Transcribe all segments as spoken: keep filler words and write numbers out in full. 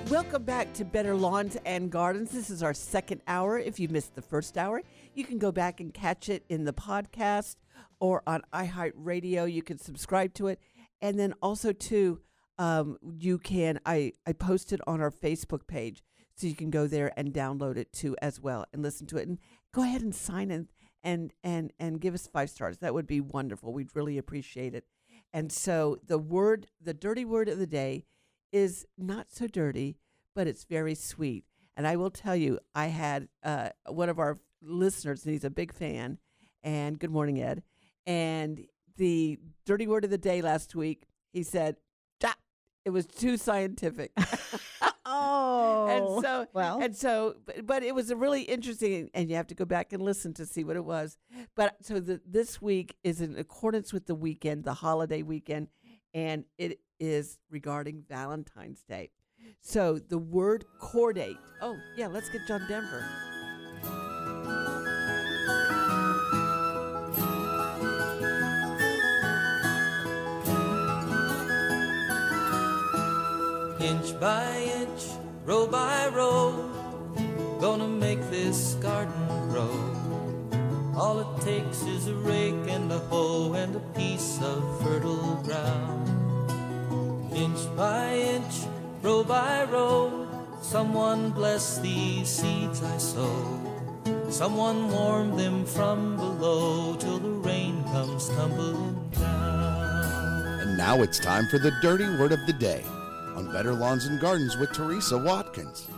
Welcome back to Better Lawns and Gardens. This is our second hour. If you missed the first hour, you can go back and catch it in the podcast or on iHeartRadio. You can subscribe to it. And then also, too, um, you can, I, I posted on our Facebook page, so you can go there and download it, too, as well, and listen to it. And go ahead and sign in and, and, and give us five stars. That would be wonderful. We'd really appreciate it. And so the word, the dirty word of the day is not so dirty, but it's very sweet. And I will tell you, I had uh, one of our listeners, and he's a big fan, and good morning, Ed. And the dirty word of the day last week, he said, "Ah, it was too scientific." Oh, and so, well, and so, but, but it was a really interesting, and you have to go back and listen to see what it was. But so the, this week is in accordance with the weekend, the holiday weekend, and it is regarding Valentine's Day. So the word cordate. Oh, yeah, let's get John Denver. Inch by inch, row by row, gonna make this garden grow. All it takes is a rake and a hoe and a piece of fertile ground. Inch by inch, row by row, someone bless these seeds I sow. Someone warm them from below till the rain comes tumbling down. And now it's time for the dirty word of the day on Better Lawns and Gardens with Teresa Watkins.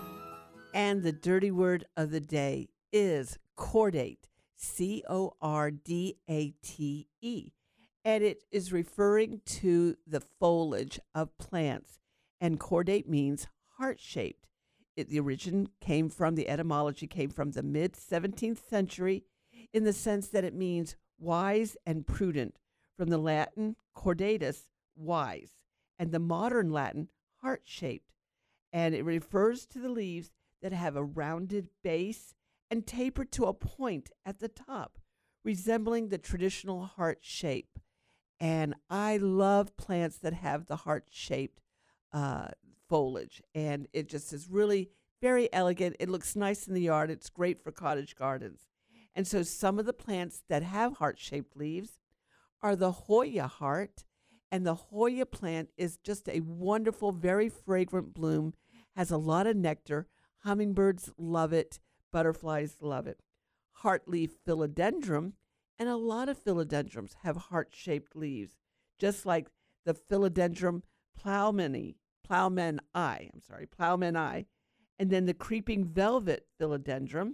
And the dirty word of the day is cordate, C O R D A T E. And it is referring to the foliage of plants. And cordate means heart-shaped. It, the origin came from, the etymology came from the mid-seventeenth century in the sense that it means wise and prudent, from the Latin cordatus, wise, and the modern Latin, heart-shaped. And it refers to the leaves that have a rounded base and taper to a point at the top, resembling the traditional heart shape. And I love plants that have the heart-shaped uh, foliage. And it just is really very elegant. It looks nice in the yard. It's great for cottage gardens. And so some of the plants that have heart-shaped leaves are the Hoya heart. And the Hoya plant is just a wonderful, very fragrant bloom, has a lot of nectar. Hummingbirds love it. Butterflies love it. Heartleaf philodendron, and a lot of philodendrons have heart-shaped leaves, just like the philodendron plowmani, plowman eye, I'm sorry, plowman eye, and then the creeping velvet philodendron,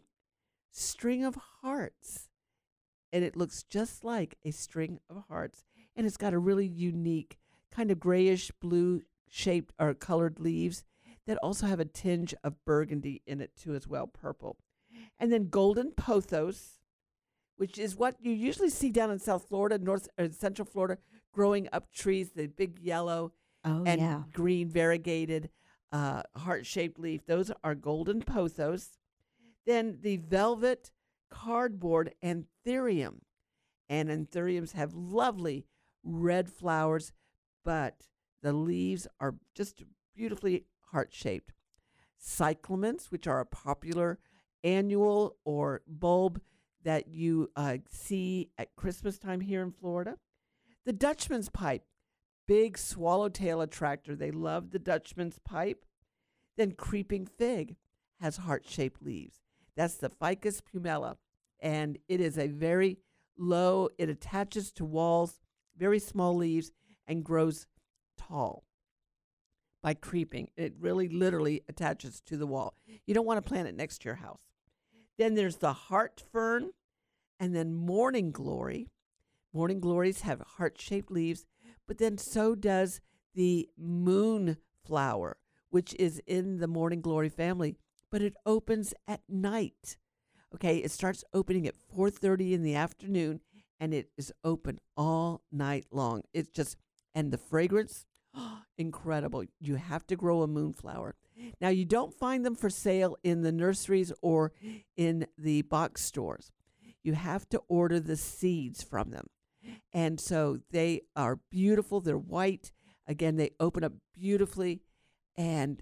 string of hearts. And it looks just like a string of hearts. And it's got a really unique kind of grayish blue shaped or colored leaves that also have a tinge of burgundy in it too as well, purple. And then golden pothos, which is what you usually see down in South Florida, North or Central Florida, growing up trees, the big yellow oh, and yeah. green variegated uh, heart-shaped leaf. Those are golden pothos. Then the velvet cardboard anthurium. And anthuriums have lovely red flowers, but the leaves are just beautifully heart-shaped. Cyclamens, which are a popular annual or bulb that you uh, see at Christmas time here in Florida. The Dutchman's pipe, big swallowtail attractor. They love the Dutchman's pipe. Then creeping fig has heart-shaped leaves. That's the Ficus pumila, and it is a very low, it attaches to walls, very small leaves, and grows tall by creeping. It really literally attaches to the wall. You don't want to plant it next to your house. Then there's the heart fern, and then morning glory. Morning glories have heart-shaped leaves, but then so does the moonflower, which is in the morning glory family, but it opens at night. Okay, it starts opening at four thirty in the afternoon, and it is open all night long. It's just, and the fragrance, oh, incredible. You have to grow a moonflower. Now, you don't find them for sale in the nurseries or in the box stores. You have to order the seeds from them. And so they are beautiful. They're white. Again, they open up beautifully. And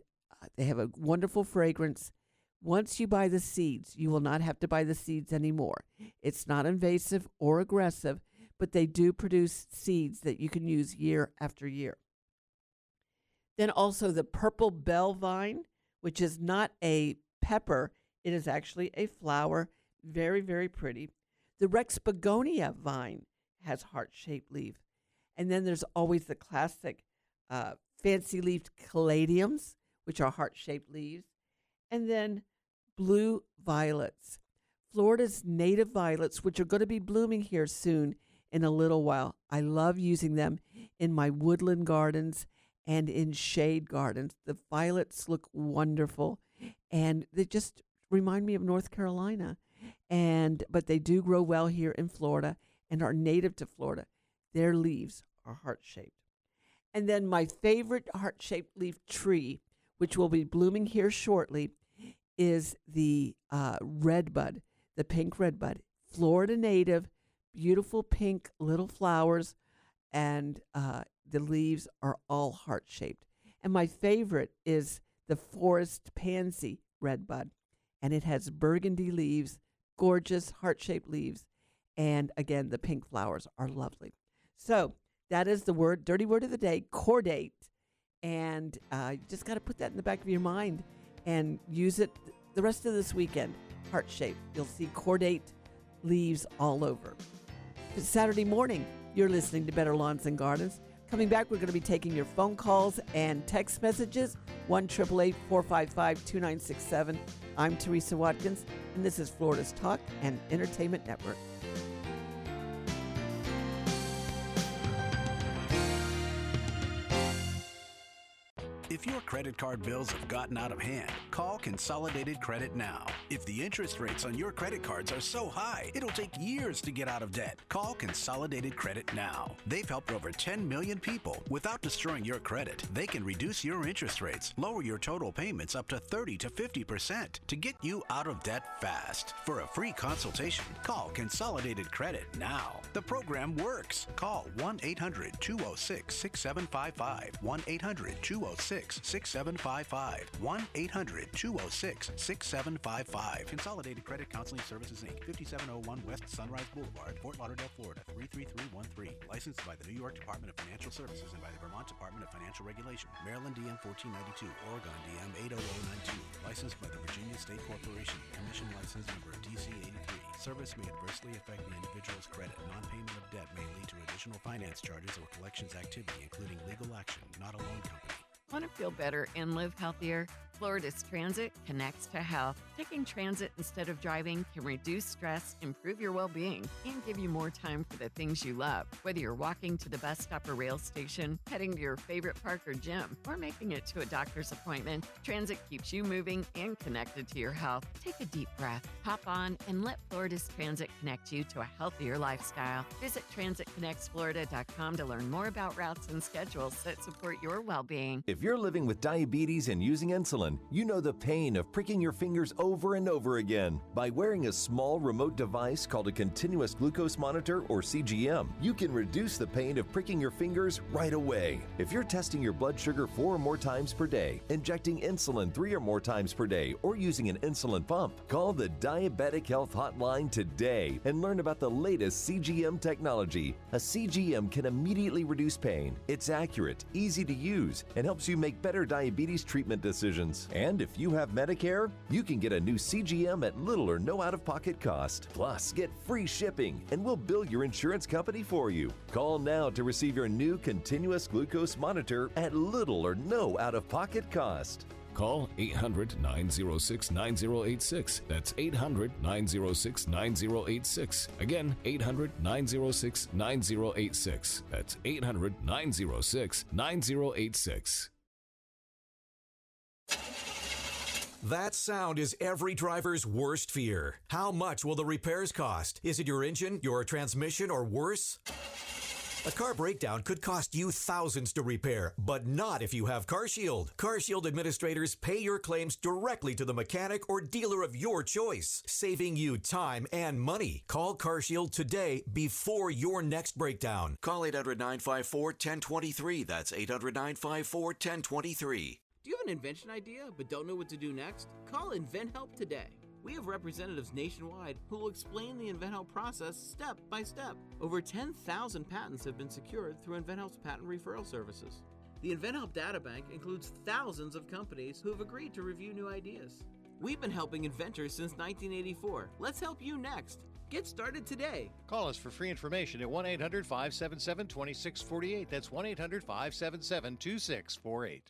Uh, they have a wonderful fragrance. Once you buy the seeds, you will not have to buy the seeds anymore. It's not invasive or aggressive, but they do produce seeds that you can use year after year. Then also the purple bell vine, which is not a pepper. It is actually a flower. Very, very pretty. The Rex begonia vine has heart-shaped leaf. And then there's always the classic uh, fancy-leafed caladiums, which are heart-shaped leaves. And then blue violets. Florida's native violets, which are going to be blooming here soon in a little while. I love using them in my woodland gardens and in shade gardens. The violets look wonderful, and they just remind me of North Carolina. And but they do grow well here in Florida and are native to Florida. Their leaves are heart-shaped. And then my favorite heart-shaped leaf tree, which will be blooming here shortly, is the uh, redbud, the pink redbud. Florida native, beautiful pink little flowers, and uh, the leaves are all heart-shaped. And my favorite is the forest pansy redbud, and it has burgundy leaves, gorgeous heart-shaped leaves, and again, the pink flowers are lovely. So that is the word, dirty word of the day, cordate, and uh, you just got to put that in the back of your mind and use it the rest of this weekend. Heart-shaped. You'll see cordate leaves all over. It's Saturday morning. You're listening to Better Lawns and Gardens. Coming back, we're going to be taking your phone calls and text messages, one eight eight eight, four five five, two nine six seven. I'm Teresa Watkins, and this is Florida's Talk and Entertainment Network. If your credit card bills have gotten out of hand, call Consolidated Credit now. If the interest rates on your credit cards are so high, it'll take years to get out of debt. Call Consolidated Credit now. They've helped over ten million people without destroying your credit. They can reduce your interest rates, lower your total payments up to thirty to fifty percent to get you out of debt fast. For a free consultation, call Consolidated Credit now. The program works. Call one eight hundred, two oh six, six seven five five, one eight hundred, two oh six, six seven five five, one eight hundred, two oh six, six seven five five. Consolidated Credit Counseling Services, Incorporated, fifty-seven oh one West Sunrise Boulevard, Fort Lauderdale, Florida, three three three one three. Licensed by the New York Department of Financial Services and by the Vermont Department of Financial Regulation. Maryland D M fourteen ninety-two, Oregon D M eight oh oh nine two. Licensed by the Virginia State Corporation. Commission license number D C eighty-three. Service may adversely affect the individual's credit. Non-payment of debt may lead to additional finance charges or collections activity, including legal action, not a loan company. Want to feel better and live healthier? Florida's Transit connects to health. Taking transit instead of driving can reduce stress, improve your well-being, and give you more time for the things you love. Whether you're walking to the bus stop or rail station, heading to your favorite park or gym, or making it to a doctor's appointment, transit keeps you moving and connected to your health. Take a deep breath, hop on, and let Florida's Transit connect you to a healthier lifestyle. Visit transit connects florida dot com to learn more about routes and schedules that support your well-being. If you're living with diabetes and using insulin, you know the pain of pricking your fingers over and over again. By wearing a small remote device called a continuous glucose monitor, or C G M, you can reduce the pain of pricking your fingers right away. If you're testing your blood sugar four or more times per day, injecting insulin three or more times per day, or using an insulin pump, call the Diabetic Health Hotline today and learn about the latest C G M technology. A C G M can immediately reduce pain. It's accurate, easy to use, and helps you make better diabetes treatment decisions. And if you have Medicare, you can get a new C G M at little or no out-of-pocket cost. Plus, get free shipping, and we'll bill your insurance company for you. Call now to receive your new continuous glucose monitor at little or no out-of-pocket cost. Call eight hundred, nine oh six, nine oh eight six. That's eight hundred, nine oh six, nine oh eight six. Again, eight hundred, nine oh six, nine oh eight six. That's eight hundred, nine oh six, nine oh eight six. That sound is every driver's worst fear. How much will the repairs cost? Is it your engine, your transmission, or worse? A car breakdown could cost you thousands to repair, but not if you have CarShield. CarShield administrators pay your claims directly to the mechanic or dealer of your choice, saving you time and money. Call CarShield today before your next breakdown. Call eight hundred, nine five four, one oh two three. That's eight hundred, nine five four, one oh two three. Do you have an invention idea but don't know what to do next? Call InventHelp today. We have representatives nationwide who will explain the InventHelp process step by step. Over ten thousand patents have been secured through InventHelp's patent referral services. The InventHelp Databank includes thousands of companies who have agreed to review new ideas. We've been helping inventors since nineteen eighty-four. Let's help you next. Get started today. Call us for free information at one eight hundred five seven seven two six four eight. That's one eight hundred five seven seven two six four eight.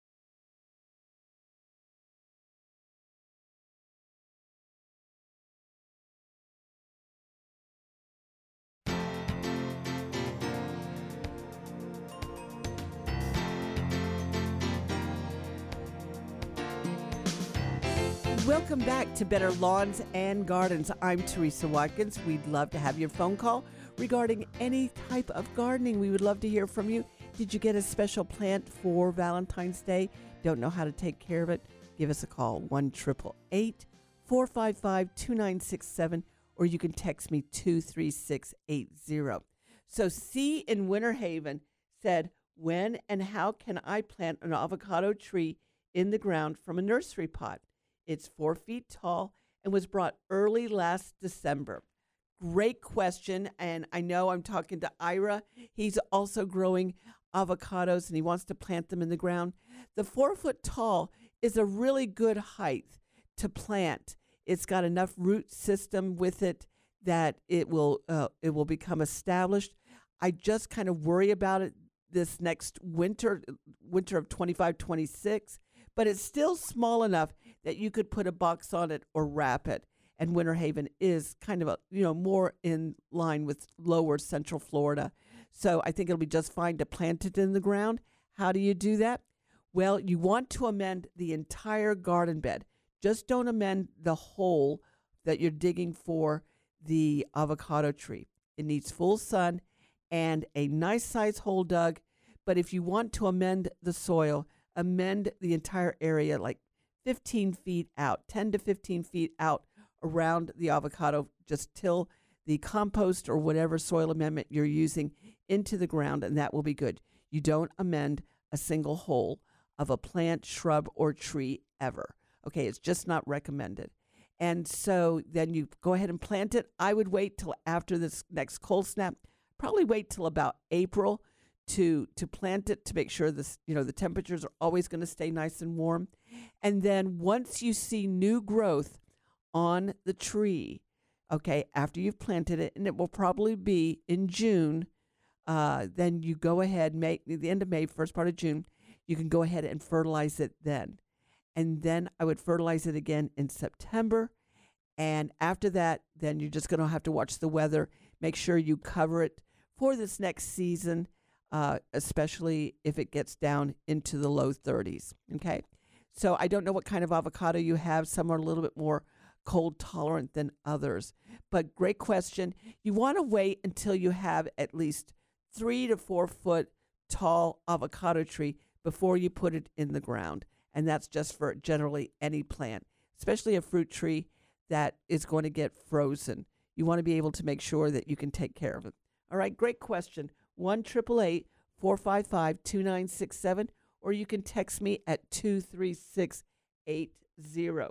Welcome back to Better Lawns and Gardens. I'm Teresa Watkins. We'd love to have your phone call regarding any type of gardening. We would love to hear from you. Did you get a special plant for Valentine's Day? Don't know how to take care of it? Give us a call, one eight eight eight, four five five, two nine six seven, or you can text me two three six eight zero. So C in Winter Haven said, when and how can I plant an avocado tree in the ground from a nursery pot? It's four feet tall and was brought early last December. Great question, and I know I'm talking to Ira. He's also growing avocados, and he wants to plant them in the ground. The four foot tall is a really good height to plant. It's got enough root system with it that it will uh, it will become established. I just kind of worry about it this next winter, winter of twenty-five twenty-six, but it's still small enough that you could put a box on it or wrap it. And Winter Haven is kind of a, you know, more in line with lower central Florida. So I think it'll be just fine to plant it in the ground. How do you do that? Well, you want to amend the entire garden bed. Just don't amend the hole that you're digging for the avocado tree. It needs full sun and a nice size hole dug. But if you want to amend the soil, amend the entire area like fifteen feet out, ten to fifteen feet out around the avocado. Just till the compost or whatever soil amendment you're using into the ground, and that will be good. You don't amend a single hole of a plant, shrub, or tree ever. Okay, it's just not recommended. And so then you go ahead and plant it. I would wait till after this next cold snap. Probably wait till about April to to plant it to make sure this, you know, the temperatures are always going to stay nice and warm. And then once you see new growth on the tree, okay, after you've planted it, and it will probably be in June, uh, then you go ahead, May, the end of May, first part of June, you can go ahead and fertilize it then. And then I would fertilize it again in September. And after that, then you're just going to have to watch the weather. Make sure you cover it for this next season, uh, especially if it gets down into the low thirties, okay? So I don't know what kind of avocado you have. Some are a little bit more cold tolerant than others. But great question. You want to wait until you have at least three to four foot tall avocado tree before you put it in the ground. And that's just for generally any plant, especially a fruit tree that is going to get frozen. You want to be able to make sure that you can take care of it. All right, great question. one eight eight eight, four five five, two nine six seven, or you can text me at two three six eight zero.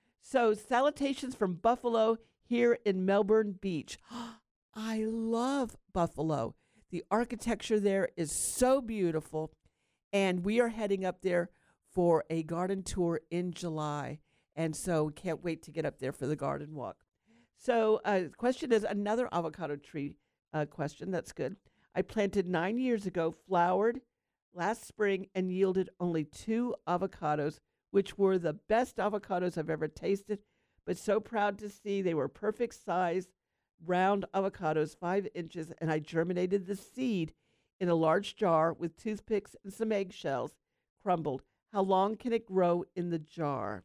So salutations from Buffalo here in Melbourne Beach. I love Buffalo. The architecture there is so beautiful, and we are heading up there for a garden tour in July, and so can't wait to get up there for the garden walk. So uh, the question is another avocado tree uh, question. That's good. I planted nine years ago, flowered last spring, and yielded only two avocados, which were the best avocados I've ever tasted, but so proud to see they were perfect size, round avocados, five inches, and I germinated the seed in a large jar with toothpicks and some eggshells, crumbled. How long can it grow in the jar?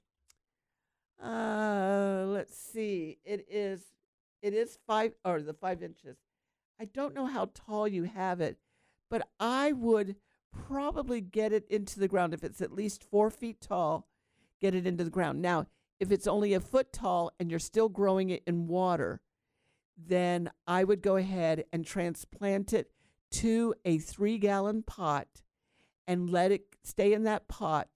Uh, let's see. It is, it is five, or the five inches. I don't know how tall you have it, but I would probably get it into the ground. If it's at least four feet tall, get it into the ground. Now, if it's only a foot tall and you're still growing it in water, then I would go ahead and transplant it to a three-gallon pot and let it stay in that pot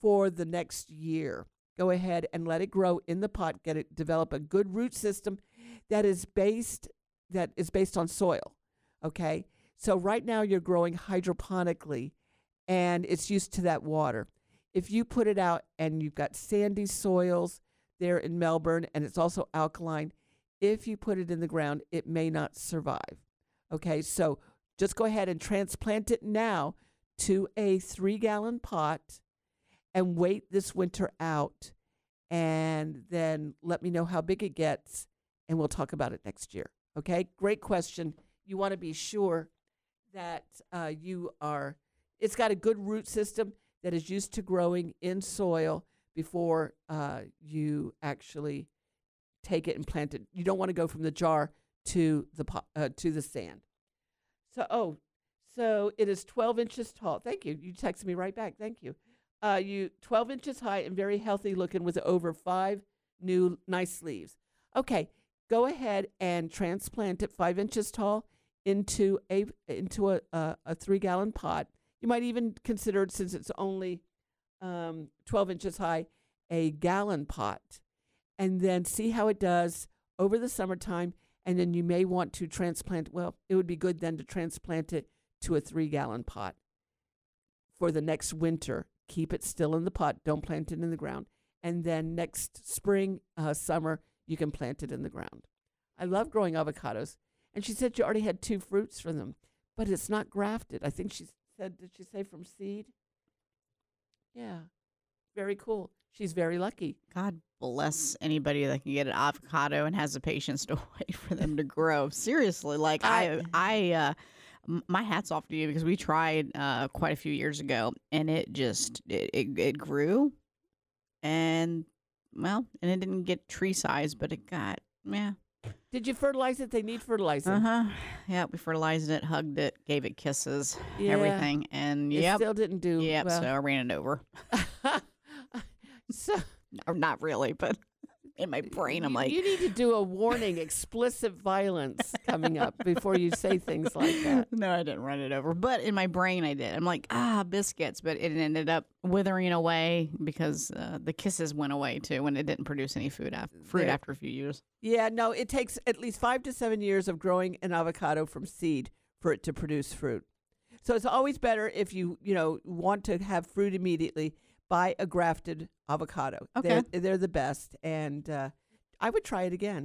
for the next year. Go ahead and let it grow in the pot. Get it, develop a good root system that is based that is based on soil. Okay, so right now you're growing hydroponically, and it's used to that water. If you put it out and you've got sandy soils there in Melbourne, and it's also alkaline, if you put it in the ground, it may not survive. Okay, so just go ahead and transplant it now to a three-gallon pot and wait this winter out, and then let me know how big it gets, and we'll talk about it next year. Okay, great question. You want to be sure that uh, you are, it's got a good root system that is used to growing in soil before uh, you actually take it and plant it. You don't want to go from the jar to the pot, uh, to the sand. So, oh, so it is twelve inches tall. Thank you. You texted me right back. Thank you. Uh, you twelve inches high and very healthy looking with over five new nice leaves. Okay, go ahead and transplant it five inches tall into a into a a, a three gallon pot. You might even consider it, since it's only um, twelve inches high, a gallon pot, and then see how it does over the summertime. And then you may want to transplant. Well, it would be good then to transplant it to a three gallon pot for the next winter. Keep it still in the pot. Don't plant it in the ground. And then next spring, uh, summer, you can plant it in the ground. I love growing avocados. And she said she already had two fruits from them, but it's not grafted. I think she said, did she say from seed? Yeah. Very cool. She's very lucky. God bless anybody that can get an avocado and has the patience to wait for them to grow. Seriously, like I, I, uh, my hat's off to you, because we tried uh, quite a few years ago, and it just it, it it grew, and well, and it didn't get tree size, but it got yeah. Did you fertilize it? They need fertilizing. Uh huh. Yeah, we fertilized it, hugged it, gave it kisses, yeah. everything, and it yep, still didn't do. Yep. Well. So I ran it over. So, or not really, but in my brain, I'm you, like, you need to do a warning: explicit violence coming up before you say things like that. No, I didn't run it over, but in my brain, I did. I'm like, ah, biscuits, but it ended up withering away because uh, the kisses went away too, when it didn't produce any food after, fruit There. after a few years. Yeah, no, it takes at least five to seven years of growing an avocado from seed for it to produce fruit. So it's always better if you you know want to have fruit immediately. Buy a grafted avocado. Okay. They're, they're the best, and uh, I would try it again.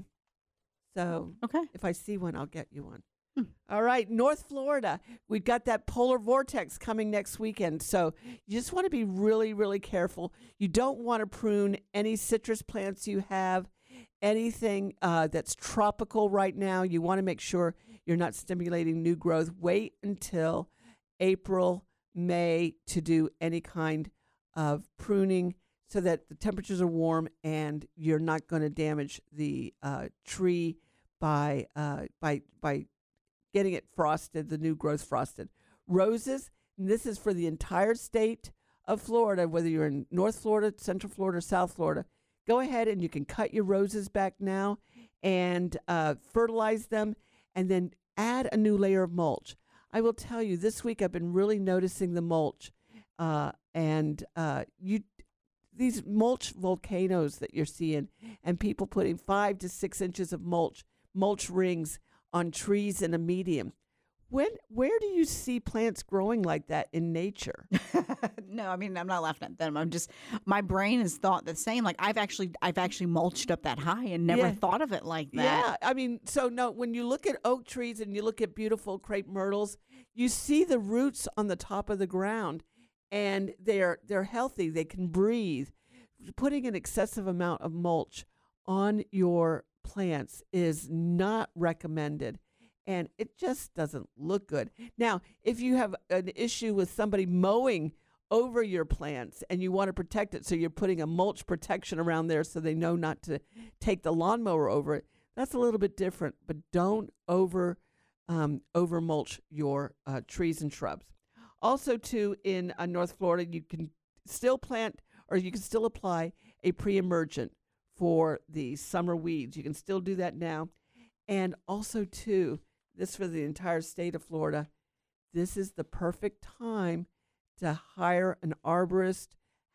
So okay, if I see one, I'll get you one. Hmm. All right, North Florida. We've got that polar vortex coming next weekend, so you just want to be really, really careful. You don't want to prune any citrus plants you have, anything uh, that's tropical right now. You want to make sure you're not stimulating new growth. Wait until April, May to do any kind of pruning, so that the temperatures are warm and you're not going to damage the uh, tree by uh, by by getting it frosted, the new growth frosted. Roses, and this is for the entire state of Florida, whether you're in North Florida, Central Florida, or South Florida. Go ahead and you can cut your roses back now and uh, fertilize them, and then add a new layer of mulch. I will tell you, this week I've been really noticing the mulch. Uh, and uh, you, these mulch volcanoes that you're seeing, and people putting five to six inches of mulch, mulch rings on trees in a medium. When, where do you see plants growing like that in nature? No, I mean, I'm not laughing at them. I'm just, my brain has thought the same. Like I've actually, I've actually mulched up that high and never Yeah. thought of it like that. Yeah, I mean, so no, when you look at oak trees and you look at beautiful crepe myrtles, you see the roots on the top of the ground. And they're they're healthy. They can breathe. Putting an excessive amount of mulch on your plants is not recommended, and it just doesn't look good. Now, if you have an issue with somebody mowing over your plants and you want to protect it, so you're putting a mulch protection around there so they know not to take the lawnmower over it, that's a little bit different. But don't over um, over mulch your uh, trees and shrubs. Also, too, in uh, North Florida, you can still plant, or you can still apply a pre-emergent for the summer weeds. You can still do that now. And also, too, this for the entire state of Florida, this is the perfect time to hire an arborist,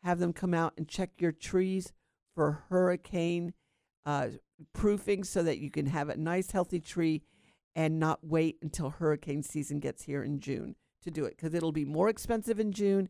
have them come out and check your trees for hurricane uh, proofing so that you can have a nice, healthy tree and not wait until hurricane season gets here in June to do it, because it'll be more expensive in June,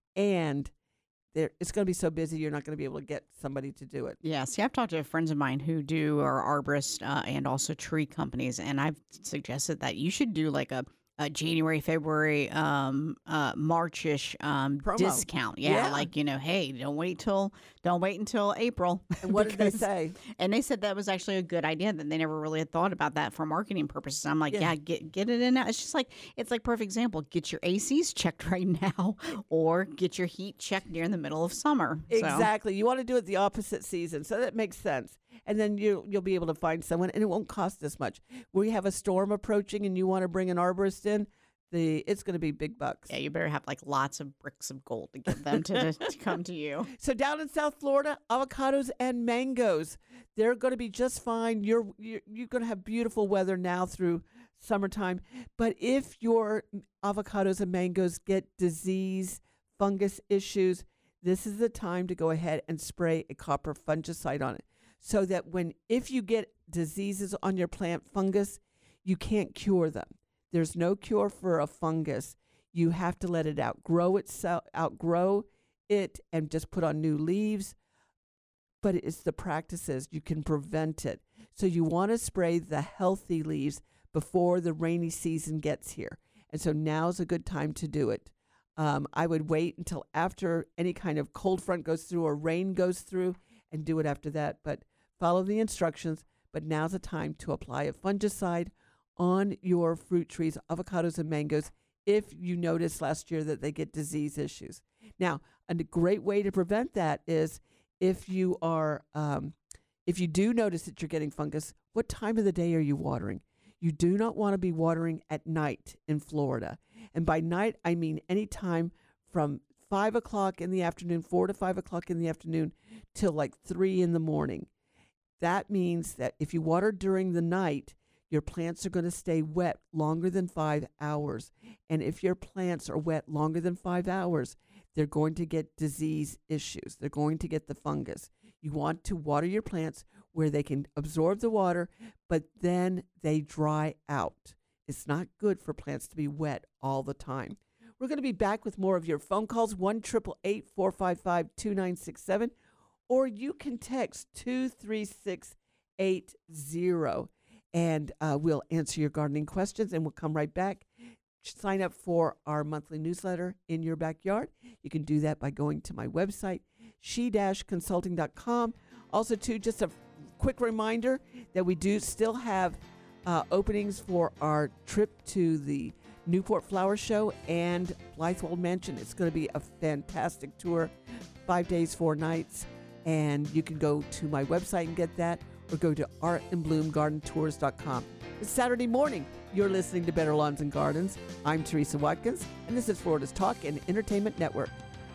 and there, it's going to be so busy you're not going to be able to get somebody to do it. Yeah, see, I've talked to friends of mine who do are arborists uh, and also tree companies, and I've suggested that you should do like a, a January, February, um, uh, March-ish um, Promo. discount. Yeah, Yeah. like, you know, hey, don't wait till don't wait until April. And what did they because- say? And they said that was actually a good idea, that they never really had thought about that for marketing purposes. I'm like, Yeah. yeah, get get it in now. It's just like, it's like perfect example. Get your A Cs checked right now, or get your heat checked during the middle of summer. So- Exactly. You want to do it the opposite season, so that makes sense. And then you you'll be able to find someone, and it won't cost as much. We have a storm approaching, and you want to bring an arborist in, the it's going to be big bucks. Yeah, you better have like lots of bricks of gold to get them to, to come to you. So down in South Florida, avocados and mangoes, they're going to be just fine. You're you're, you're going to have beautiful weather now through summertime. But if your avocados and mangoes get disease, fungus issues, this is the time to go ahead and spray a copper fungicide on it, so that when if you get diseases on your plant, fungus, you can't cure them. There's no cure for a fungus. You have to let it outgrow itself, outgrow it, and just put on new leaves. But it's the practices. You can prevent it. So you want to spray the healthy leaves before the rainy season gets here. And so now's a good time to do it. Um, I would wait until after any kind of cold front goes through or rain goes through and do it after that. But follow the instructions. But now's the time to apply a fungicide on your fruit trees, avocados and mangoes, if you notice last year that they get disease issues. Now, a great way to prevent that is if you are, um, if you do notice that you're getting fungus, what time of the day are you watering? You do not want to be watering at night in Florida. And by night, I mean any time from five o'clock in the afternoon, four to five o'clock in the afternoon, till like three in the morning. That means that if you water during the night, your plants are going to stay wet longer than five hours. And if your plants are wet longer than five hours, they're going to get disease issues. They're going to get the fungus. You want to water your plants where they can absorb the water, but then they dry out. It's not good for plants to be wet all the time. We're going to be back with more of your phone calls, one eight eight eight, four five five, two nine six seven, or you can text two three six eight zero. And uh, we'll answer your gardening questions, and we'll come right back. Sign up for our monthly newsletter in your backyard. You can do that by going to my website, she dash consulting dot com. Also, too, just a quick reminder that we do still have uh, openings for our trip to the Newport Flower Show and Blythewold Mansion. It's going to be a fantastic tour, five days, four nights. And you can go to my website and get that, or go to art and bloom garden tours dot com. It's Saturday morning. You're listening to Better Lawns and Gardens. I'm Teresa Watkins, and this is Florida's Talk and Entertainment Network.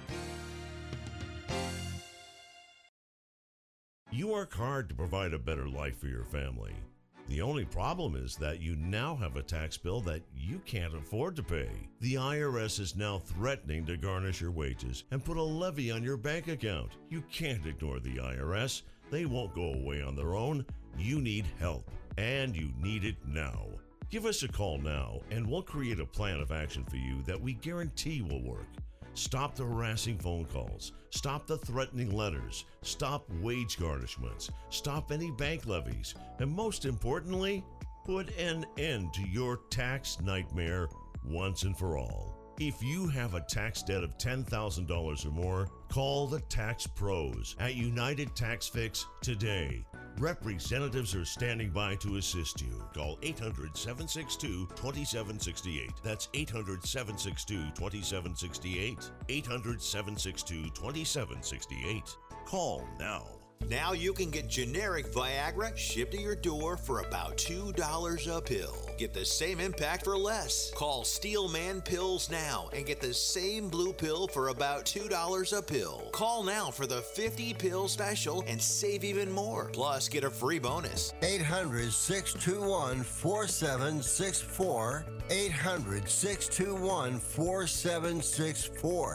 You work hard to provide a better life for your family. The only problem is that you now have a tax bill that you can't afford to pay. The I R S is now threatening to garnish your wages and put a levy on your bank account. You can't ignore the I R S. They won't go away on their own. You need help, and you need it now. Give us a call now, and we'll create a plan of action for you that we guarantee will work. Stop the harassing phone calls. Stop the threatening letters. Stop wage garnishments. Stop any bank levies. And most importantly, put an end to your tax nightmare once and for all. If you have a tax debt of ten thousand dollars or more, call the Tax Pros at United Tax Fix today. Representatives are standing by to assist you. Call eight hundred, seven six two, two seven six eight. That's eight hundred, seven six two, two seven six eight. eight hundred, seven six two, two seven six eight. Call now. Now you can get generic Viagra shipped to your door for about two dollars a pill. Get the same impact for less. Call Steelman Pills now and get the same blue pill for about two dollars a pill. Call now for the fifty pill special and save even more. Plus, get a free bonus. eight hundred, six two one, four seven six four. eight hundred, six two one, four seven six four.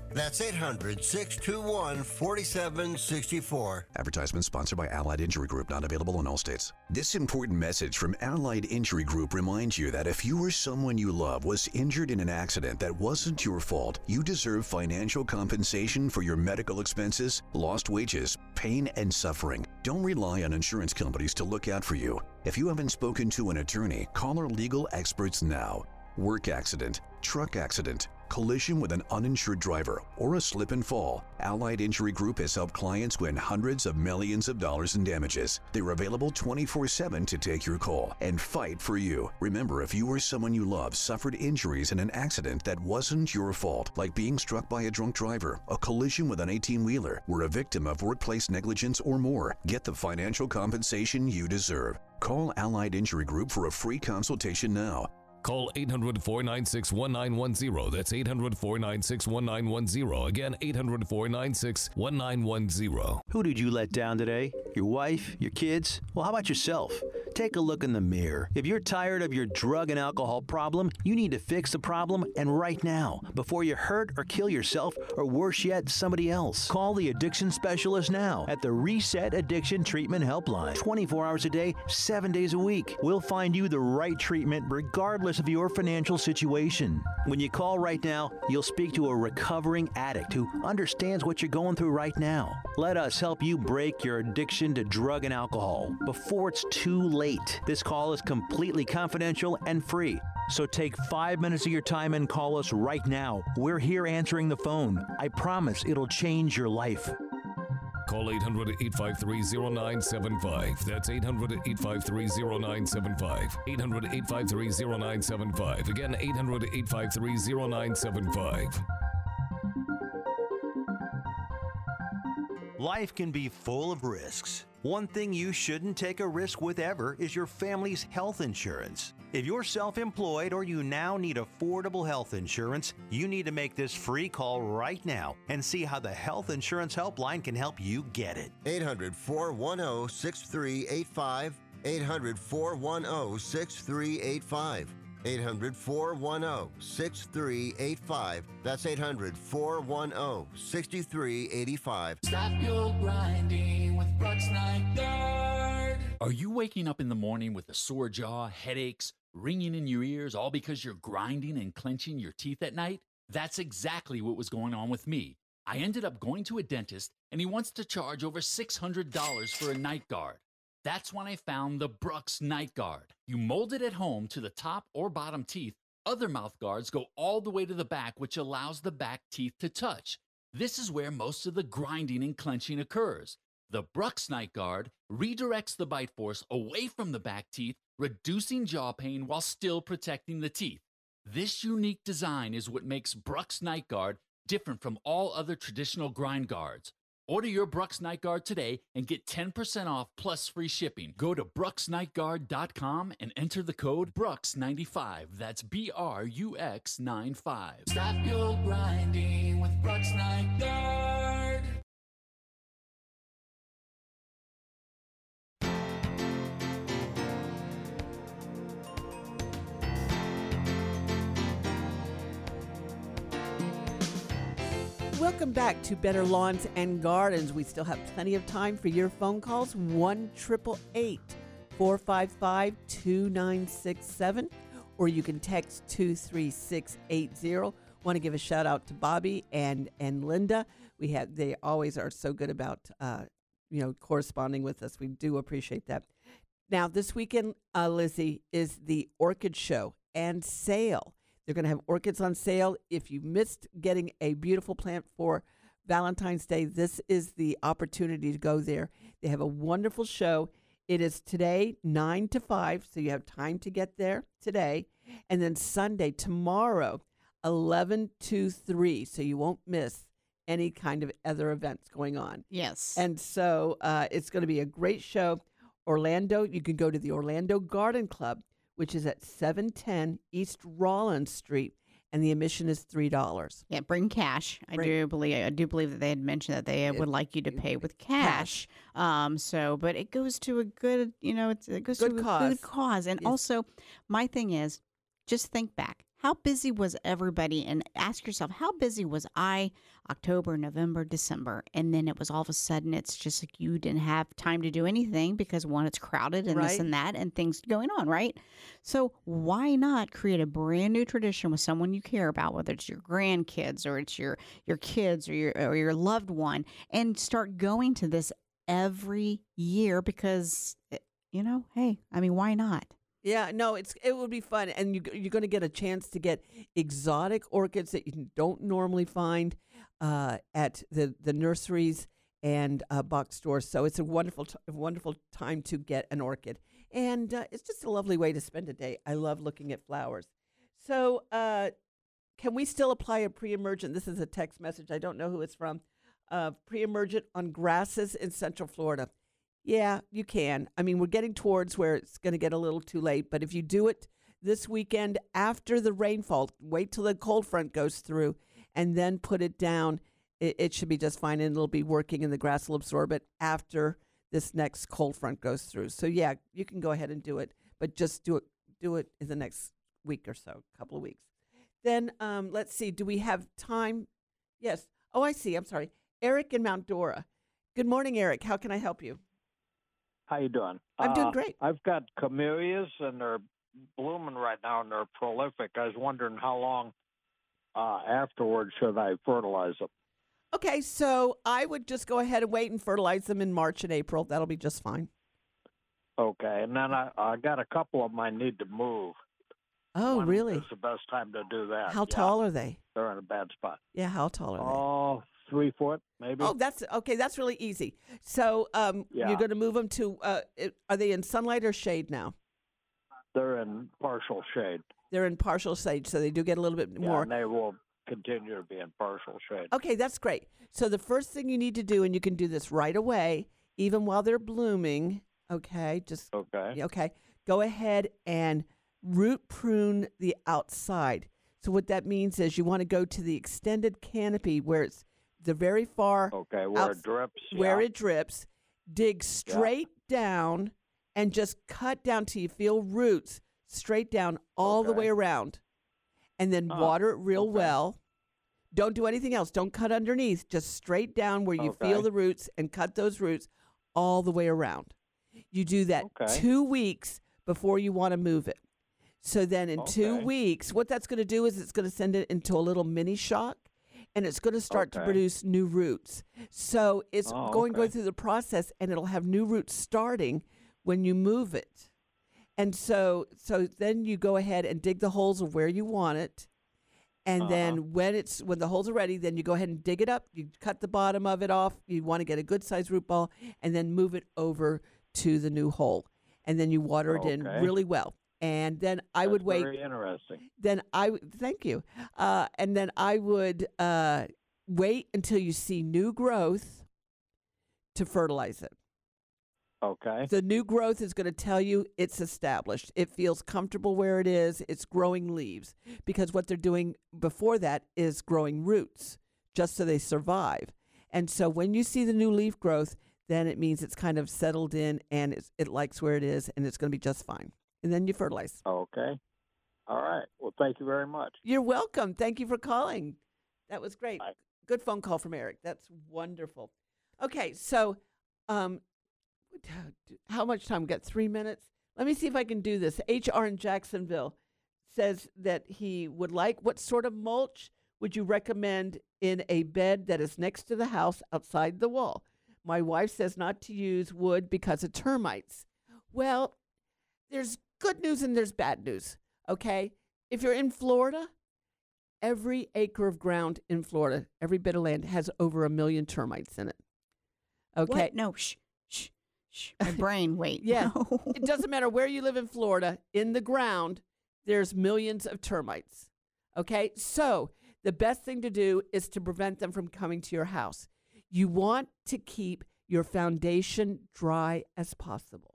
That's eight hundred, six two one, four seven six four. Advertisement sponsored by Allied Injury Group, not available in all states. This important message from Allied Injury Group reminds you that if you or someone you love was injured in an accident that wasn't your fault, you deserve financial compensation for your medical expenses, lost wages, pain, and suffering. Don't rely on insurance companies to look out for you. If you haven't spoken to an attorney, call our legal experts now. Work accident, truck accident, collision with an uninsured driver, or a slip and fall. Allied Injury Group has helped clients win hundreds of millions of dollars in damages. They're available twenty-four seven to take your call and fight for you. Remember, if you or someone you love suffered injuries in an accident that wasn't your fault, like being struck by a drunk driver, a collision with an eighteen-wheeler, were a victim of workplace negligence or more, get the financial compensation you deserve. Call Allied Injury Group for a free consultation now. Call eight hundred, four nine six, one nine one zero. That's eight hundred, four nine six, one nine one zero. Again, eight hundred, four nine six, one nine one zero. Who did you let down today? Your wife? Your kids? Well, how about yourself? Take a look in the mirror. If you're tired of your drug and alcohol problem, you need to fix the problem, and right now, before you hurt or kill yourself, or worse yet, somebody else. Call the addiction specialist now at the Reset Addiction Treatment Helpline. twenty-four hours a day, seven days a week. We'll find you the right treatment regardless of your financial situation. When you call right now, you'll speak to a recovering addict who understands what you're going through right now. Let us help you break your addiction to drug and alcohol before it's too late. This call is completely confidential and free. So take five minutes of your time and call us right now. We're here answering the phone. I promise it'll change your life. Call eight hundred, eight five three, zero nine seven five. That's eight hundred, eight five three, zero nine seven five. eight hundred, eight five three, zero nine seven five. Again, eight hundred, eight five three, zero nine seven five. Life can be full of risks. One thing you shouldn't take a risk with ever is your family's health insurance. If you're self-employed or you now need affordable health insurance, you need to make this free call right now and see how the Health Insurance Helpline can help you get it. eight hundred, four one zero, six three eight five. eight hundred, four one zero, six three eight five. eight hundred, four one zero, six three eight five. That's eight hundred, four one zero, six three eight five. Stop your grinding with Brooks Night Guard. Are you waking up in the morning with a sore jaw, headaches, ringing in your ears, all because you're grinding and clenching your teeth at night? That's exactly what was going on with me. I ended up going to a dentist, and he wants to charge over six hundred dollars for a night guard. That's when I found the Brooks Night Guard. You mold it at home to the top or bottom teeth. Other mouth guards go all the way to the back, which allows the back teeth to touch. This is where most of the grinding and clenching occurs. The Brooks Night Guard redirects the bite force away from the back teeth, reducing jaw pain while still protecting the teeth. This unique design is what makes Brooks Night Guard different from all other traditional grind guards. Order your Brooks Night Guard today and get ten percent off plus free shipping. Go to brooks night guard dot com and enter the code Brooks ninety-five. That's B R U X ninety-five. Stop your grinding with Brooks Night Guard. Welcome back to Better Lawns and Gardens. We still have plenty of time for your phone calls. one eight eight eight, four five five, two nine six seven. Or you can text two three six eight zero. Want to give a shout out to Bobby and, and Linda. We have They always are so good about uh, you know, corresponding with us. We do appreciate that. Now, this weekend, uh, Lizzie, is the Orchid Show and sale. They're going to have orchids on sale. If you missed getting a beautiful plant for Valentine's Day, this is the opportunity to go there. They have a wonderful show. It is today, nine to five, so you have time to get there today. And then Sunday, tomorrow, eleven to three, so you won't miss any kind of other events going on. Yes. And so uh, it's going to be a great show. Orlando, you can go to the Orlando Garden Club, which is at seven ten East Rollins Street, and the admission is three dollars. Yeah, bring cash. I Bring- do believe I do believe that they had mentioned that they would like you to pay with cash. Um, so, but it goes to a good, you know, it's, it goes Good to a cause. good cause. And Yes. also, my thing is, just think back. how busy was everybody? And ask yourself, how busy was I October, November, December? And then it was all of a sudden, it's just like you didn't have time to do anything because, one, it's crowded and this Right. and that and things going on, right? So why not create a brand new tradition with someone you care about, whether it's your grandkids or it's your, your kids or your, or your loved one, and start going to this every year because, you know, hey, I mean, why not? Yeah, no, it's it would be fun, and you, you're going to get a chance to get exotic orchids that you don't normally find uh, at the, the nurseries and uh, box stores. So it's a wonderful, t- wonderful time to get an orchid, and uh, it's just a lovely way to spend a day. I love looking at flowers. So uh, can we still apply a pre-emergent? This is a text message. I don't know who it's from. Uh, pre-emergent on grasses in Central Florida. Yeah, you can. I mean, we're getting towards where it's going to get a little too late. But if you do it this weekend after the rainfall, wait till the cold front goes through and then put it down, it, it should be just fine. And it'll be working and the grass will absorb it after this next cold front goes through. So, yeah, you can go ahead and do it. But just do it do it in the next week or so, couple of weeks. Then um, let's see. Do we have time? Yes. Oh, I see. I'm sorry. Eric in Mount Dora. Good morning, Eric. How can I help you? How you doing? I'm doing Uh, great. I've got camellias, and they're blooming right now, and they're prolific. I was wondering how long uh, afterwards should I fertilize them? Okay, so I would just go ahead and wait and fertilize them in March and April. That'll be just fine. Okay, and then I, I got a couple of them I need to move. Oh, When really? is the best time to do that? How Yeah, tall are they? They're in a bad spot. Yeah, how tall are they? Oh, three foot, maybe. Oh, that's okay. That's really easy. So um, Yeah. you're going to move them to, uh, it- are they in sunlight or shade now? They're in partial shade. They're in partial shade, so they do get a little bit Yeah, more. and they will continue to be in partial shade. Okay, that's great. So the first thing you need to do, and you can do this right away, even while they're blooming, okay, just Okay. okay, go ahead and root prune the outside. So what that means is you want to go to the extended canopy where it's the very far Okay, where outs- it drips. where yeah. it drips, dig straight down and just cut down till you feel roots straight down all the Okay. way around. And then Oh, water it real okay. well. Don't do anything else. Don't cut underneath. Just straight down where you feel Okay. the roots and cut those roots all the way around. You do that Okay. two weeks before you want to move it. So then in two Okay. weeks, what that's going to do is it's going to send it into a little mini shock, and it's going to start to Okay. produce new roots. So it's Oh, going okay. go through the process, and it'll have new roots starting when you move it. And so so then you go ahead and dig the holes of where you want it. And Uh-huh. then when it's when the holes are ready, then you go ahead and dig it up. You cut the bottom of it off. You want to get a good sized root ball, and then move it over to the new hole. And then you water it in Okay. really well. And then I would That's wait. Very interesting. Then I would thank you. Uh, and then I would uh, wait until you see new growth to fertilize it. Okay. The new growth is going to tell you it's established. It feels comfortable where it is. It's growing leaves because what they're doing before that is growing roots just so they survive. And so when you see the new leaf growth, then it means it's kind of settled in and it's, it likes where it is and it's going to be just fine. And then you fertilize. Okay. All right. Well, thank you very much. You're welcome. Thank you for calling. That was great. Good phone call from Eric. That's wonderful. Okay, so um, how much time? We got three minutes. Let me see if I can do this. H R in Jacksonville says that he would like, what sort of mulch would you recommend in a bed that is next to the house outside the wall? My wife says not to use wood because of termites. Well, there's good news and there's bad news, okay? If you're in Florida, every acre of ground in Florida, every bit of land has over a million termites in it. Okay? What? No, shh, shh, shh. My brain, wait. Yeah. No. It doesn't matter where you live in Florida, in the ground, there's millions of termites. Okay? So the best thing to do is to prevent them from coming to your house. You want to keep your foundation dry as possible.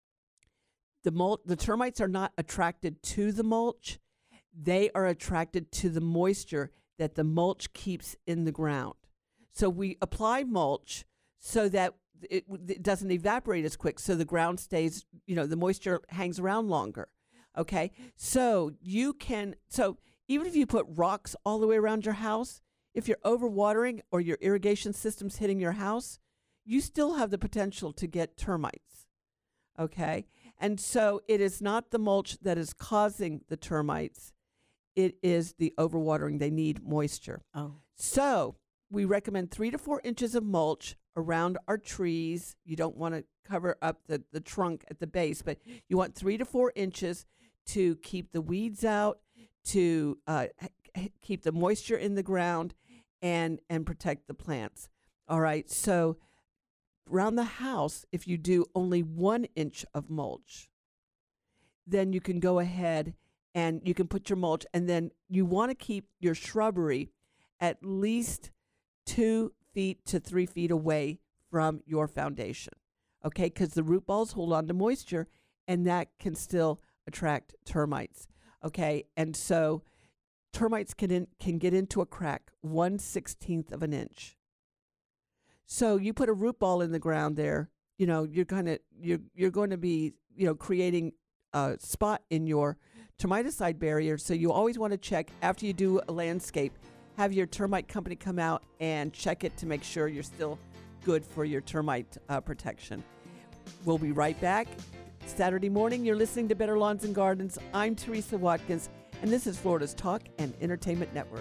The mul- the termites are not attracted to the mulch. They are attracted to the moisture that the mulch keeps in the ground. So we apply mulch so that it, it doesn't evaporate as quick, so the ground stays, you know, the moisture hangs around longer. Okay? So you can, so Even if you put rocks all the way around your house, if you're overwatering or your irrigation system's hitting your house, you still have the potential to get termites. Okay? And so it is not the mulch that is causing the termites. It is the overwatering. They need moisture. Oh. So we recommend three to four inches of mulch around our trees. You don't want to cover up the, the trunk at the base, but you want three to four inches to keep the weeds out, to uh, h- keep the moisture in the ground, and, and protect the plants. All right, so around the house, if you do only one inch of mulch, then you can go ahead and you can put your mulch, and then you want to keep your shrubbery at least two feet to three feet away from your foundation, okay? Because the root balls hold on to moisture, and that can still attract termites, okay? And so termites can in, can get into a crack one sixteenth of an inch. So you put a root ball in the ground there, you know, you're gonna you're you're going to be, you know, creating a spot in your termiticide barrier. So you always want to check after you do a landscape, have your termite company come out and check it to make sure you're still good for your termite uh, protection. We'll be right back. Saturday morning, you're listening to Better Lawns and Gardens. I'm Teresa Watkins, and this is Florida's Talk and Entertainment Network.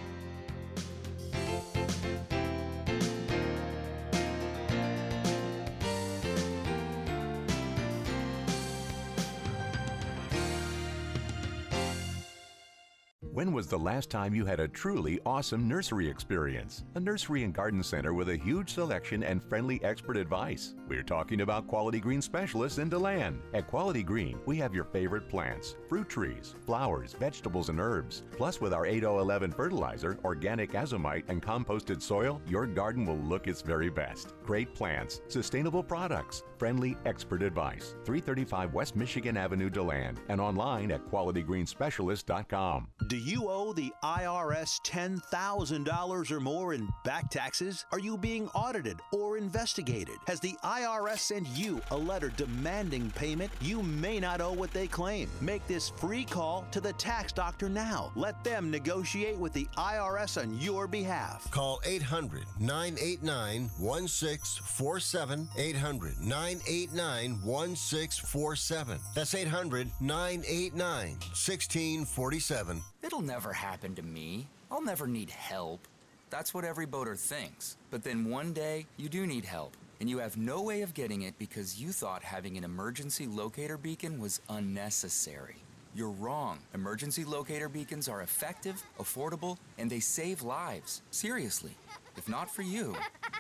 When was the last time you had a truly awesome nursery experience? A nursery and garden center with a huge selection and friendly expert advice. We're talking about Quality Green Specialists in DeLand. At Quality Green, we have your favorite plants, fruit trees, flowers, vegetables, and herbs. Plus, with our eight oh eleven fertilizer, organic azomite, and composted soil, your garden will look its very best. Great plants, sustainable products, friendly expert advice. three thirty-five West Michigan Avenue, DeLand, and online at quality green specialist dot com. Do you owe the I R S ten thousand dollars or more in back taxes? Are you being audited or investigated? Has the I R S sent you a letter demanding payment? You may not owe what they claim. Make this free call to the tax doctor now. Let them negotiate with the I R S on your behalf. Call eight hundred, nine eight nine, one six four seven, eight hundred, nine eight nine, one six four seven. That's eight hundred, nine eight nine, one six four seven. It'll never happen to me. I'll never need help. That's what every boater thinks. But then one day, you do need help, and you have no way of getting it because you thought having an emergency locator beacon was unnecessary. You're wrong. Emergency locator beacons are effective, affordable, and they save lives. Seriously. If not for you,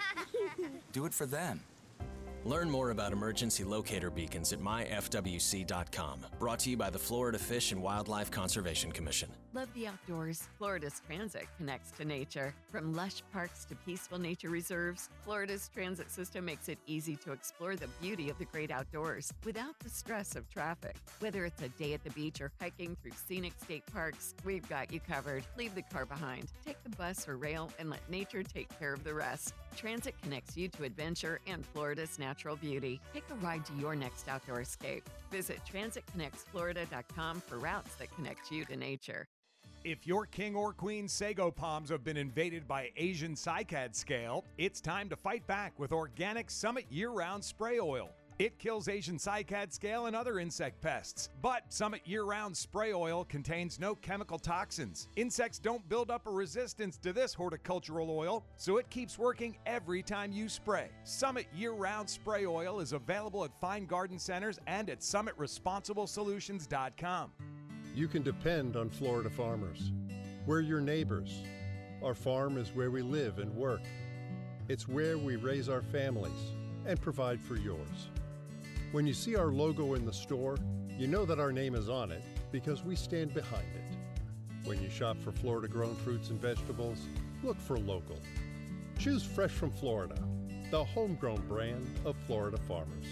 do it for them. Learn more about emergency locator beacons at my f w c dot com. Brought to you by the Florida Fish and Wildlife Conservation Commission. Love the outdoors? Florida's Transit connects to nature. From lush parks to peaceful nature reserves, Florida's transit system makes it easy to explore the beauty of the great outdoors without the stress of traffic. Whether it's a day at the beach or hiking through scenic state parks, we've got you covered. Leave the car behind. Take the bus or rail and let nature take care of the rest. Transit connects you to adventure and Florida's natural beauty. Take a ride to your next outdoor escape. Visit transit connects florida dot com for routes that connect you to nature. If your king or queen sago palms have been invaded by Asian cycad scale, it's time to fight back with Organic Summit year-round spray oil. It kills Asian cycad scale and other insect pests. But Summit year-round spray oil contains no chemical toxins. Insects don't build up a resistance to this horticultural oil, so it keeps working every time you spray. Summit year-round spray oil is available at fine garden centers and at summit responsible solutions dot com. You can depend on Florida farmers. We're your neighbors. Our farm is where we live and work. It's where we raise our families and provide for yours. When you see our logo in the store, you know that our name is on it because we stand behind it. When you shop for Florida-grown fruits and vegetables, look for local. Choose Fresh from Florida, the homegrown brand of Florida farmers.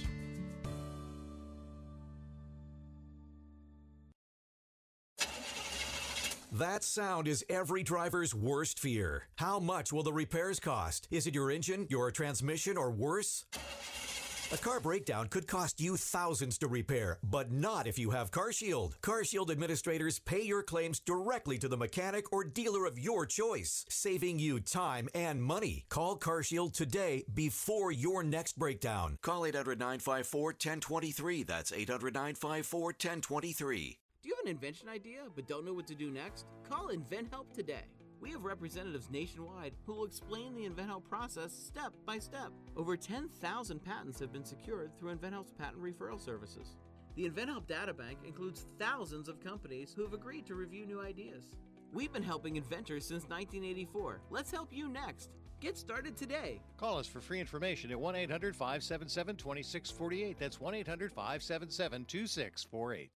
That sound is every driver's worst fear. How much will the repairs cost? Is it your engine, your transmission, or worse? A car breakdown could cost you thousands to repair, but not if you have CarShield. CarShield administrators pay your claims directly to the mechanic or dealer of your choice, saving you time and money. Call CarShield today before your next breakdown. Call eight hundred, nine five four, one zero two three. That's eight hundred, nine five four, one zero two three. Do you have an invention idea but don't know what to do next? Call InventHelp today. We have representatives nationwide who will explain the InventHelp process step by step. Over ten thousand patents have been secured through InventHelp's patent referral services. The InventHelp Databank includes thousands of companies who have agreed to review new ideas. We've been helping inventors since nineteen eighty-four. Let's help you next. Get started today. Call us for free information at one eight hundred, five seven seven, two six four eight. That's one eight hundred, five seven seven, two six four eight.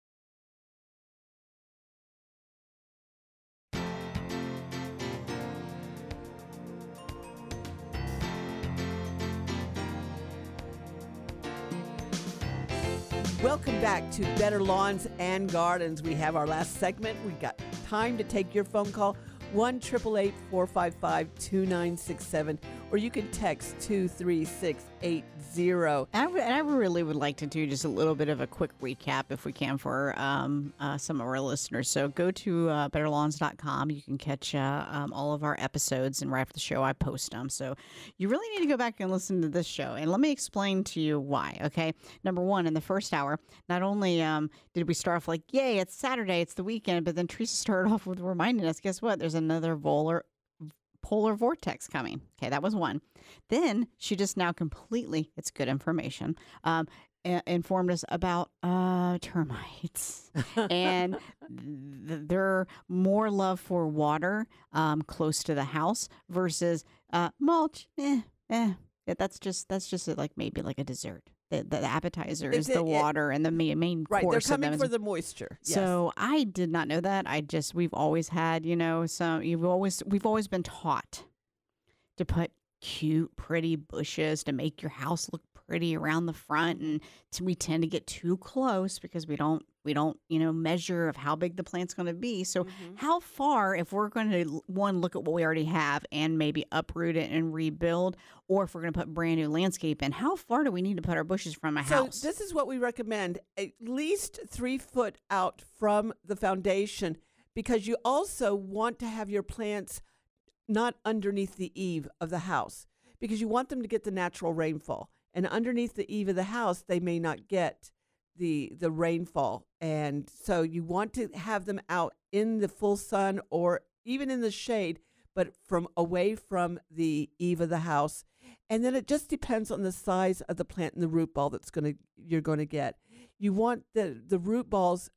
Welcome back to Better Lawns and Gardens. We have our last segment. We've got time to take your phone call, one eight eight eight, four five five, two nine six seven, or you can text two three six eight zero. And I, w- and I really would like to do just a little bit of a quick recap, if we can, for um, uh, some of our listeners. So go to uh, better lawns dot com. You can catch uh, um, all of our episodes, and right after the show, I post them. So you really need to go back and listen to this show. And let me explain to you why, okay? Number one, in the first hour, not only um, did we start off like, yay, it's Saturday, it's the weekend, but then Teresa started off with reminding us, guess what? There's another volar polar vortex coming. Okay, that was one. Then she just now completely, it's good information, um, a- informed us about uh, termites and th- their more love for water um, close to the house versus uh, mulch. Eh, eh. That's just that's just like maybe like a dessert. The, the appetizer is It- the it- water and the main, main Right, course. they're of them coming is- for the moisture. Yes. So I did not know that. I just we've always had, you know, some you've always we've always been taught to put cute, pretty bushes to make your house look pretty around the front, and to, we tend to get too close because we don't we don't you know measure of how big the plant's going to be. So Mm-hmm. how far, if we're going to one look at what we already have and maybe uproot it and rebuild, or if we're going to put brand new landscape in, how far do we need to put our bushes from a So house? this is what we recommend, at least three foot out from the foundation, because you also want to have your plants not underneath the eave of the house, because you want them to get the natural rainfall. And underneath the eave of the house, they may not get the the rainfall. And so you want to have them out in the full sun or even in the shade, but from away from the eave of the house. And then it just depends on the size of the plant and the root ball that's going to you're going to get. You want the the root balls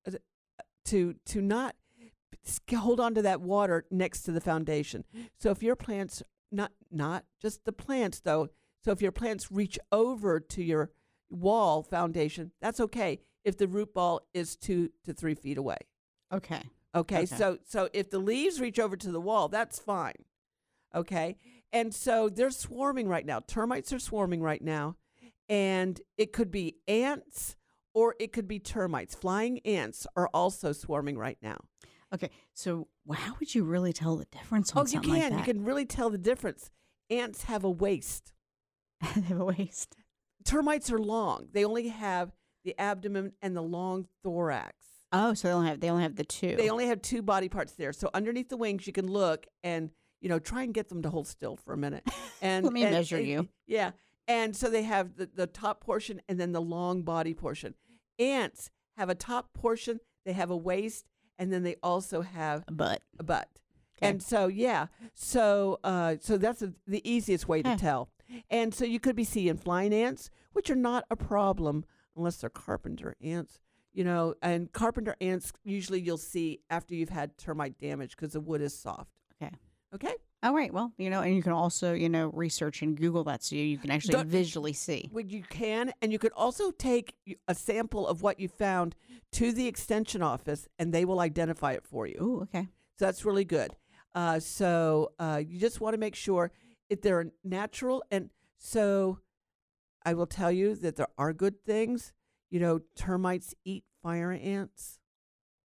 to to not hold on to that water next to the foundation. So if your plants not not just the plants though, so if your plants reach over to your wall foundation, that's okay if the root ball is two to three feet away. Okay. Okay, Okay. so so if the leaves reach over to the wall, that's fine. Okay, and so they're swarming right now. Termites are swarming right now, and it could be ants or it could be termites. Flying ants are also swarming right now. Okay, so how would you really tell the difference on Oh, you something can. like that? You can really tell the difference. Ants have a waist. They have a waist. Termites are long. They only have the abdomen and the long thorax. Oh, so they only have they only have the two. They only have two body parts there. So underneath the wings, you can look and, you know, try and get them to hold still for a minute. And Let me and- measure and- you. Yeah. And so they have the, the top portion and then the long body portion. Ants have a top portion, they have a waist, and then they also have a butt. A butt. Okay. And so, yeah. So uh, so that's a, the easiest way to Huh. tell. And so you could be seeing flying ants, which are not a problem unless they're carpenter ants. You know, and carpenter ants usually you'll see after you've had termite damage because the wood is soft. Okay. Okay. All right. Well, you know, and you can also, you know, research and Google that so you can actually Don't- visually see. Well, you can, and you could also take a sample of what you found to the extension office, and they will identify it for you. Ooh, okay. So that's really good. Uh, so uh, you just want to make sure if they're natural, and so I will tell you that there are good things. You know, termites eat fire ants.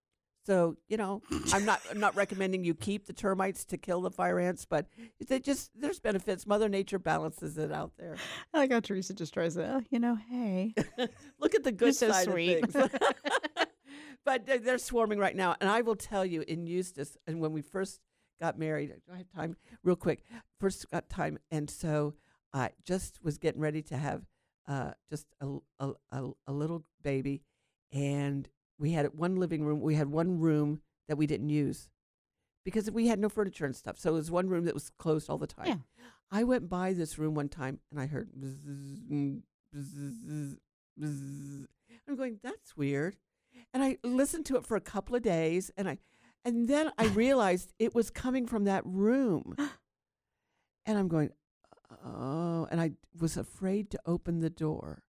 So, you know, I'm not I'm not recommending you keep the termites to kill the fire ants, but they just there's benefits. Mother Nature balances it out there. I like how Teresa just tries to, oh, you know, hey. Look at the good You're so side sweet. of things. But they're, they're swarming right now. And I will tell you, in Eustis, and when we first got married, do I have time? Real quick. First got time. And so I just was getting ready to have uh, just a, a, a, a little baby. And we had one living room. We had one room that we didn't use because we had no furniture and stuff. So it was one room that was closed all the time. Yeah. I went by this room one time and I heard bzzz, bzzz, bzzz. I'm going, that's weird. And I listened to it for a couple of days, and I, and then I realized it was coming from that room. And I'm going, oh, and I was afraid to open the door.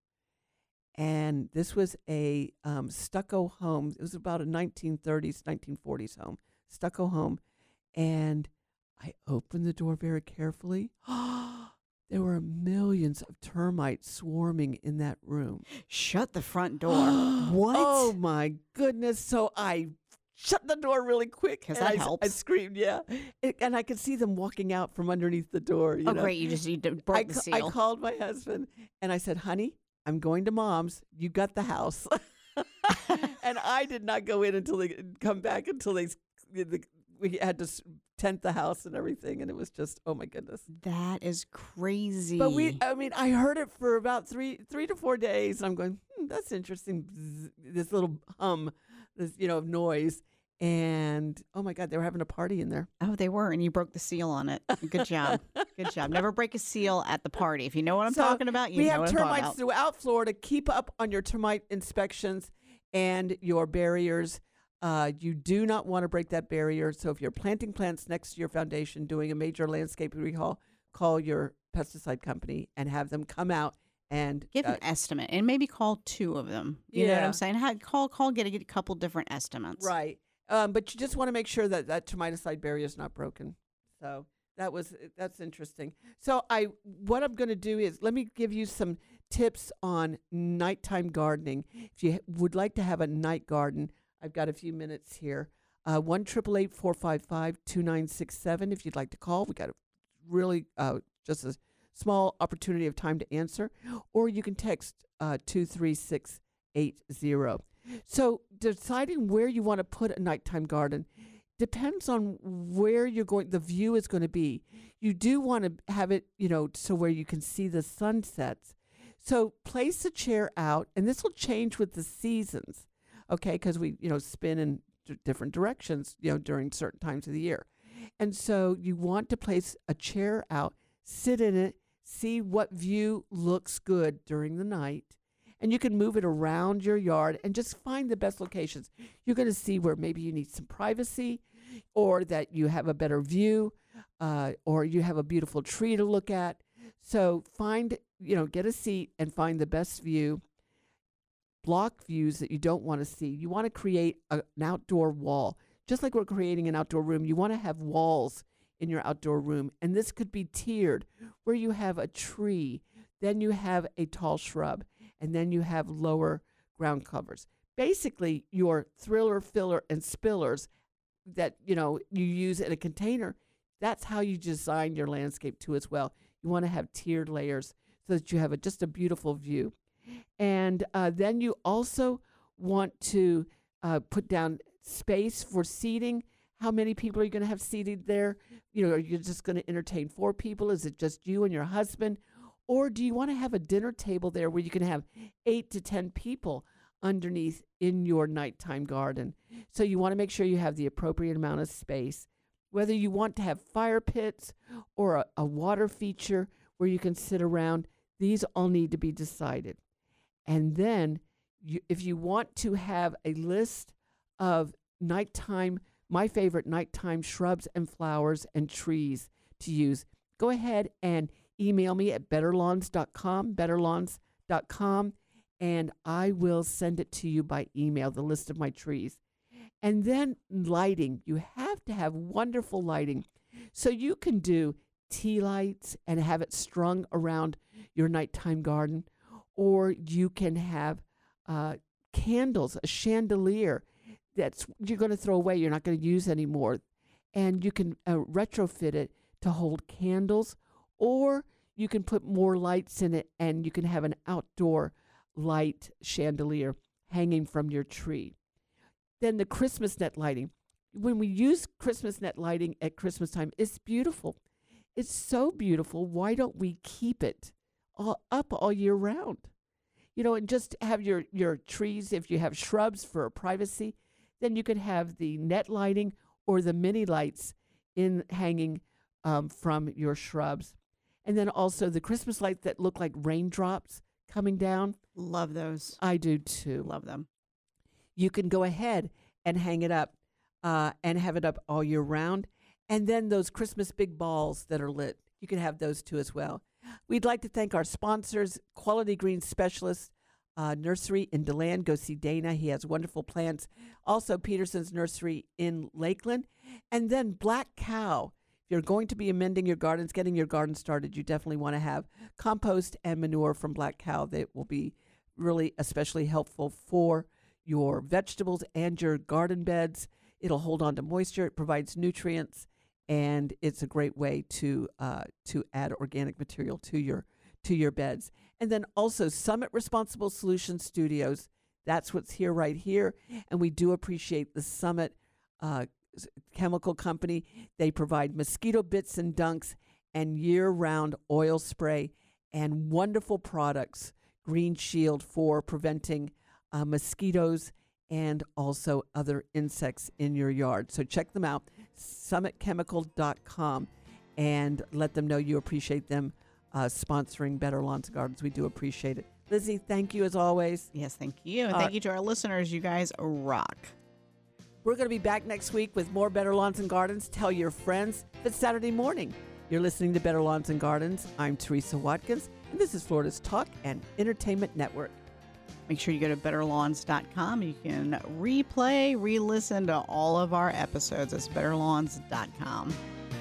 And this was a um, stucco home. It was about a nineteen thirties, nineteen forties home, stucco home. And I opened the door very carefully. There were millions of termites swarming in that room. Shut the front door. What? Oh, my goodness. So I shut the door really quick. Because and that I, helps. I screamed, yeah. It, and I could see them walking out from underneath the door. You Oh, know? great. You just you d- broke I, the ca- seal. I called my husband, and I said, honey, I'm going to Mom's. You got the house. And I did not go in until they come back until they the, we had to s- tent the house and everything, and it was just, oh my goodness. That is crazy. But we, I mean, I heard it for about three, three to four days, and I'm going, hmm, that's interesting. Bzz, this little hum, this you know, of noise, and oh my God, they were having a party in there. Oh, they were, and you broke the seal on it. Good job. Good job. Never break a seal at the party. If you know what I'm So talking about, you we know have what I'm talking termites about. throughout Florida. Keep up on your termite inspections and your barriers. Uh, you do not want to break that barrier. So if you're planting plants next to your foundation, doing a major landscape recall, call your pesticide company and have them come out and Give uh, an estimate, and maybe call two of them. You know what Yeah. I'm saying? Ha- call, call, get a, get a couple different estimates. right. Um, but you just want to make sure that that termiticide barrier is not broken. So that was that's interesting. So I what I'm going to do is let me give you some tips on nighttime gardening. If you would like to have a night garden, I've got a few minutes here. Uh, one triple eight four five five two nine six seven. If you'd like to call, we got a really uh, just a small opportunity of time to answer, or you can text uh, two three six eight zero. So deciding where you want to put a nighttime garden depends on where you're going. The view is going to be. You do want to have it, you know, so where you can see the sunsets. So place a chair out, and this will change with the seasons, okay? Because we, you know, spin in d- different directions, you know, during certain times of the year. And so you want to place a chair out, sit in it, see what view looks good during the night. And you can move it around your yard and just find the best locations. You're going to see where maybe you need some privacy, or that you have a better view, uh, or you have a beautiful tree to look at. So find, you know, get a seat and find the best view. Block views that you don't want to see. You want to create a, an outdoor wall. Just like we're creating an outdoor room, you want to have walls in your outdoor room. And this could be tiered, where you have a tree, then you have a tall shrub, and then you have lower ground covers. Basically, your thriller, filler, and spillers that, you know, you use in a container, that's how you design your landscape too as well. You want to have tiered layers so that you have a, just a beautiful view. And uh, then you also want to uh, put down space for seating. How many people are you going to have seated there? You know, are you just going to entertain four people? Is it just you and your husband? Or do you want to have a dinner table there where you can have eight to ten people underneath in your nighttime garden? So you want to make sure you have the appropriate amount of space. Whether you want to have fire pits or a, a water feature where you can sit around, these all need to be decided. And then you, if you want to have a list of nighttime, my favorite nighttime shrubs and flowers and trees to use, go ahead and email me at better lawns dot com, better lawns dot com, and I will send it to you by email, the list of my trees. And then lighting. You have to have wonderful lighting. So you can do tea lights and have it strung around your nighttime garden, or you can have uh, candles, a chandelier that's you're going to throw away, you're not going to use anymore. And you can uh, retrofit it to hold candles, or you can put more lights in it, and you can have an outdoor light chandelier hanging from your tree. Then the Christmas net lighting. When we use Christmas net lighting at Christmas time, it's beautiful. It's so beautiful. Why don't we keep it all up all year round? You know, and just have your, your trees, if you have shrubs for privacy, then you could have the net lighting or the mini lights in hanging um, from your shrubs. And then also the Christmas lights that look like raindrops coming down. Love those. I do too. Love them. You can go ahead and hang it up uh, and have it up all year round. And then those Christmas big balls that are lit, you can have those too as well. We'd like to thank our sponsors, Quality Green Specialist uh, Nursery in DeLand. Go see Dana. He has wonderful plants. Also, Peterson's Nursery in Lakeland. And then Black Cow. If you're going to be amending your gardens, getting your garden started, you definitely want to have compost and manure from Black Cow. That will be really especially helpful for your vegetables and your garden beds. It'll hold on to moisture. It provides nutrients. And it's a great way to uh, to add organic material to your to your beds. And then also Summit Responsible Solutions Studios. That's what's here right here. And we do appreciate the Summit uh, Chemical Company. They provide mosquito bits and dunks and year-round oil spray and wonderful products. Green Shield for preventing uh, mosquitoes and also other insects in your yard. So check them out, summit chemical dot com, and let them know you appreciate them uh, sponsoring Better Lawns and Gardens. We do appreciate it. Lizzie, thank you as always. Yes, thank you. And thank uh, you to our listeners. You guys rock. We're going to be back next week with more Better Lawns and Gardens. Tell your friends. It's Saturday morning. You're listening to Better Lawns and Gardens. I'm Teresa Watkins, and this is Florida's Talk and Entertainment Network. Make sure you go to better lawns dot com. You can replay, re-listen to all of our episodes. It's better lawns dot com.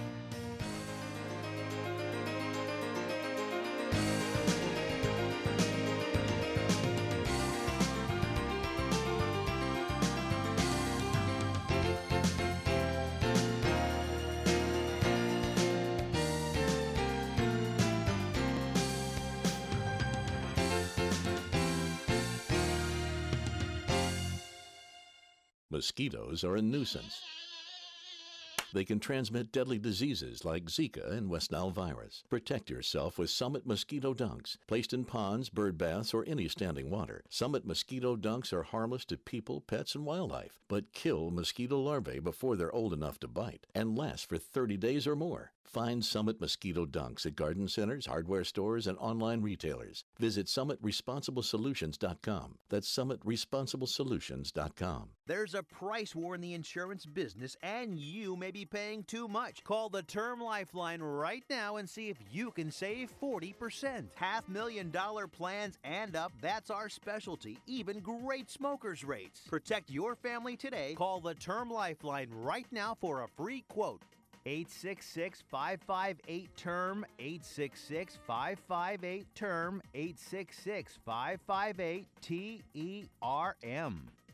Mosquitoes are a nuisance. They can transmit deadly diseases like Zika and West Nile virus. Protect yourself with Summit Mosquito Dunks. Placed in ponds, bird baths, or any standing water, Summit Mosquito Dunks are harmless to people, pets, and wildlife, but kill mosquito larvae before they're old enough to bite and last for thirty days or more. Find Summit Mosquito Dunks at garden centers, hardware stores, and online retailers. Visit summit responsible solutions dot com. That's summit responsible solutions dot com. There's a price war in the insurance business, and you may be paying too much. Call the Term Lifeline right now and see if you can save forty percent. Half million dollar plans and up, that's our specialty. Even great smokers' rates. Protect your family today. Call the Term Lifeline right now for a free quote. eight six six, five five eight, T E R M, eight six six, five five eight, T E R M, eight six six, five five eight, T E R M.